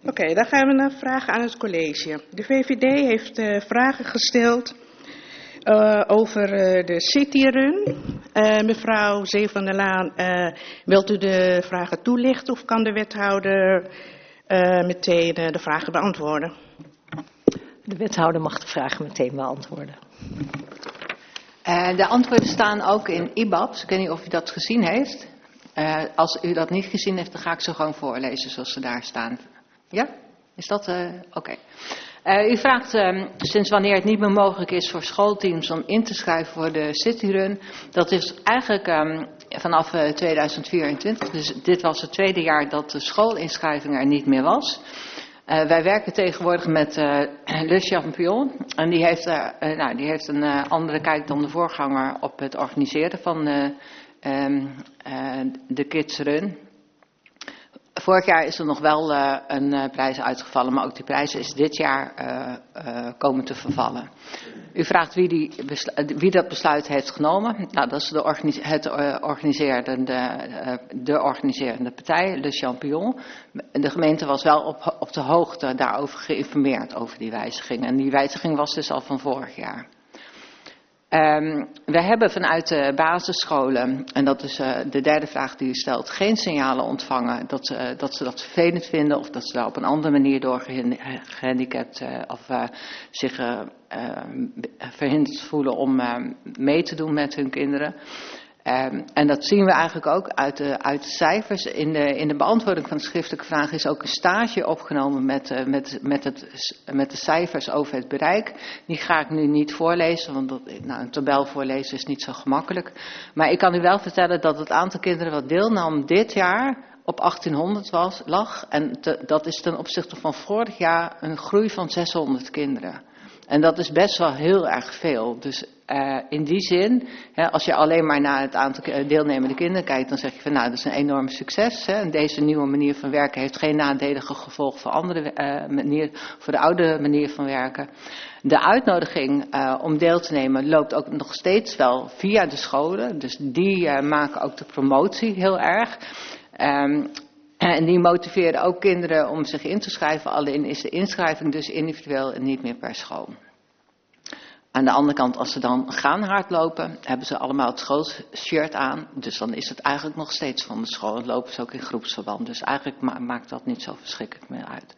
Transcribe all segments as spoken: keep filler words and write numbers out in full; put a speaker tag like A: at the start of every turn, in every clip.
A: Oké, okay, dan gaan we naar vragen aan het college. De V V D heeft uh, vragen gesteld uh, over uh, de cityrun. Uh, mevrouw Zee van der Laan, uh, wilt u de vragen toelichten of kan de wethouder uh, meteen uh, de vragen beantwoorden?
B: De wethouder mag de vragen meteen beantwoorden.
C: Uh, de antwoorden staan ook in I B A B's. Ik weet niet of u dat gezien heeft. Uh, als u dat niet gezien heeft, dan ga ik ze gewoon voorlezen zoals ze daar staan. Ja? Is dat... Uh, Oké. Okay. Uh, u vraagt uh, sinds wanneer het niet meer mogelijk is voor schoolteams om in te schrijven voor de cityrun. Dat is eigenlijk um, vanaf uh, tweeduizend vierentwintig. Dus dit was het tweede jaar dat de schoolinschrijving er niet meer was. Uh, wij werken tegenwoordig met uh, Le Champion. En die heeft, uh, uh, nou, die heeft een uh, andere kijk dan de voorganger op het organiseren van uh, um, uh, de Kids Run. Vorig jaar is er nog wel uh, een uh, prijs uitgevallen, maar ook die prijs is dit jaar uh, uh, komen te vervallen. U vraagt wie, die wie dat besluit heeft genomen. Nou, dat is de organise het uh, organiserende, uh, de organiserende partij, Le Champion. De gemeente was wel op, op de hoogte daarover geïnformeerd, over die wijziging. En die wijziging was dus al van vorig jaar. Um, we hebben vanuit de basisscholen, en dat is uh, de derde vraag die u stelt, geen signalen ontvangen dat, uh, dat ze dat vervelend vinden of dat ze daar op een andere manier door gehandicapt uh, of uh, zich uh, uh, verhinderd voelen om uh, mee te doen met hun kinderen. Um, en dat zien we eigenlijk ook uit de, uit de cijfers. In de, in de beantwoording van de schriftelijke vraag is ook een stage opgenomen met, uh, met, met, het, met de cijfers over het bereik. Die ga ik nu niet voorlezen, want dat, nou, een tabel voorlezen is niet zo gemakkelijk. Maar ik kan u wel vertellen dat het aantal kinderen wat deelnam dit jaar op achttienhonderd was, lag. En te, dat is ten opzichte van vorig jaar een groei van zeshonderd kinderen. En dat is best wel heel erg veel. Dus uh, in die zin, hè, als je alleen maar naar het aantal deelnemende kinderen kijkt, dan zeg je van nou, dat is een enorm succes. Hè. En deze nieuwe manier van werken heeft geen nadelige gevolgen voor, andere, uh, manier, voor de oude manier van werken. De uitnodiging uh, om deel te nemen loopt ook nog steeds wel via de scholen. Dus die uh, maken ook de promotie heel erg. Um, En die motiveren ook kinderen om zich in te schrijven. Alleen is de inschrijving dus individueel en niet meer per school. Aan de andere kant, als ze dan gaan hardlopen, hebben ze allemaal het schoolshirt aan. Dus dan is het eigenlijk nog steeds van de school. En lopen ze ook in groepsverband. Dus eigenlijk ma- maakt dat niet zo verschrikkelijk meer uit.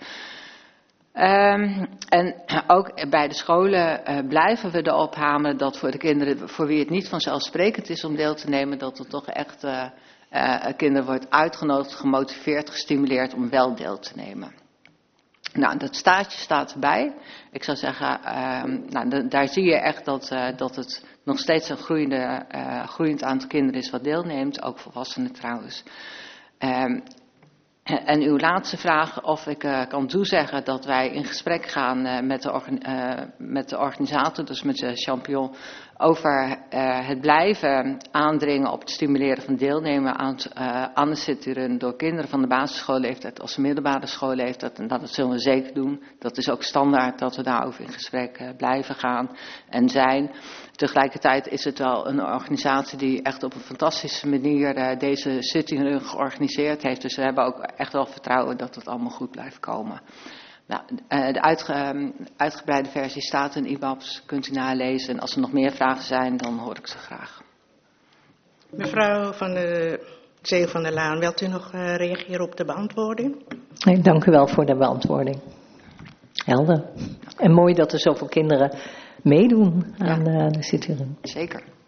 C: Um, en ook bij de scholen uh, blijven we erop hameren dat voor de kinderen voor wie het niet vanzelfsprekend is om deel te nemen, dat het toch echt... Uh, Uh, kinderen wordt uitgenodigd, gemotiveerd, gestimuleerd om wel deel te nemen. Nou, dat staartje staat erbij. Ik zou zeggen, uh, nou, de, daar zie je echt dat, uh, dat het nog steeds een groeiende, uh, groeiend aantal kinderen is wat deelneemt, ook volwassenen trouwens. Um, En uw laatste vraag, of ik uh, kan toezeggen dat wij in gesprek gaan uh, met, de orga- uh, met de organisator, dus met de Champion, over uh, het blijven aandringen op het stimuleren van deelnemen aan, uh, aan de cityrun door kinderen van de basisschoolleeftijd als de middelbare schoolleeftijd. En dat zullen we zeker doen. Dat is ook standaard dat we daarover in gesprek uh, blijven gaan en zijn. Tegelijkertijd is het wel een organisatie die echt op een fantastische manier uh, deze cityrun georganiseerd heeft. Dus we hebben ook echt wel vertrouwen dat het allemaal goed blijft komen. Nou, uh, de uitge, um, uitgebreide versie staat in I B A B's, kunt u nalezen. En als er nog meer vragen zijn, dan hoor ik ze graag.
A: Mevrouw van de Zee van der Laan, wilt u nog uh, reageren op de beantwoording?
B: Nee, dank u wel voor de beantwoording. Helder. En mooi dat er zoveel kinderen meedoen aan ja. de, de cityrun.
C: Zeker.